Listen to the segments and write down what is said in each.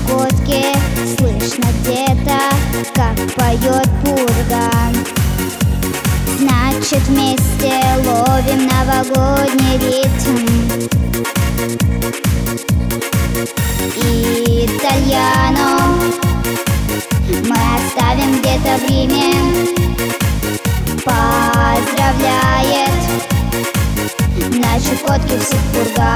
Чукотке слышно где-то, как поет пурга. Значит, вместе ловим новогодний ритм. Итальяно мы оставим где-то в Риме. Поздравляет на Чукотке всех пурга.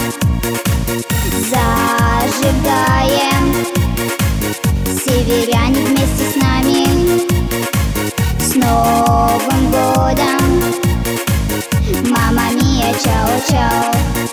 Зажигаем, северяне вместе с нами. С Новым годом, мама мия, чао-чао.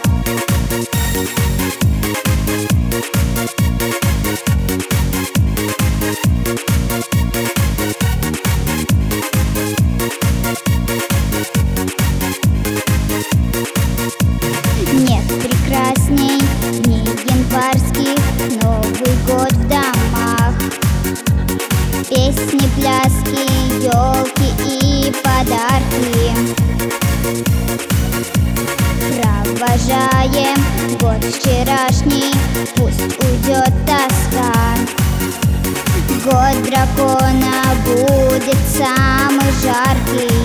Нет прекрасней дней январских, Новый год в домах. Песни, пляски, елки и подарки. Провожаем год вчерашний, пусть уйдет тоска. Год дракона будет самый жаркий.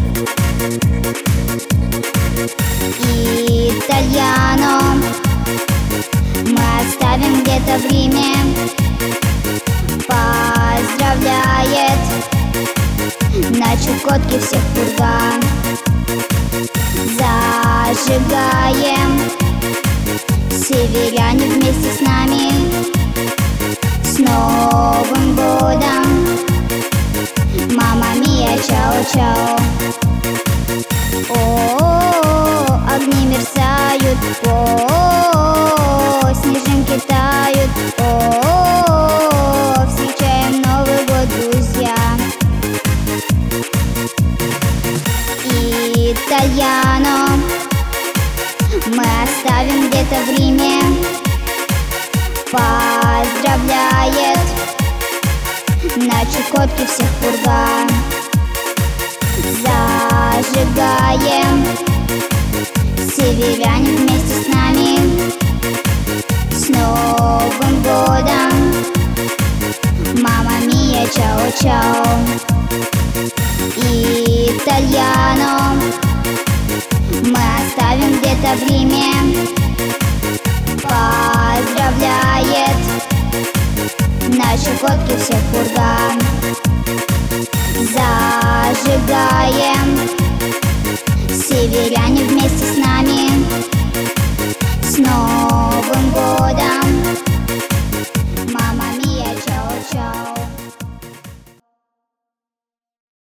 Итальяно мы оставим где-то в Риме. Поздравляет на Чукотке всех пурга. Зажигаем, северяне вместе с нами. С Новым годом, мама мия, чао-чао. О, огни мерцают, о, снежинки тают, о, встречаем Новый год, друзья. Итальяно мы оставим где-то в Риме. Поздравляет на Чукотке всех пурга. Зажигаем, северяне вместе с нами. С Новым годом, мама мия, чао-чао. Итальяно мы оставим где-то в Риме. Поздравляет на Чукотке всех пурга. Зажигаем,